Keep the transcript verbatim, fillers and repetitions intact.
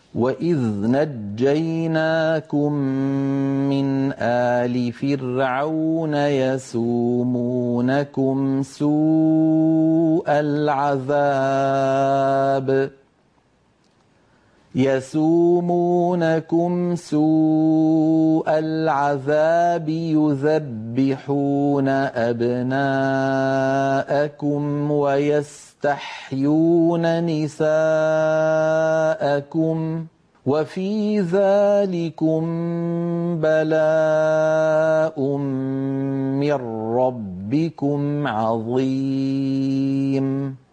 وَإِذْ نَجَّيْنَاكُم مِّنْ آلِ فِرْعَوْنَ يَسُومُونَكُمْ سُوءَ الْعَذَابِ يَسُومُونَكُمْ سُوءَ الْعَذَابِ يُذَبِّحُونَ أَبْنَاءَكُمْ وَيَسْتَحْيُونَ نِسَاءَكُمْ وَفِي ذَلِكُمْ بَلَاءٌ مِّن رَّبِّكُمْ عَظِيمٌ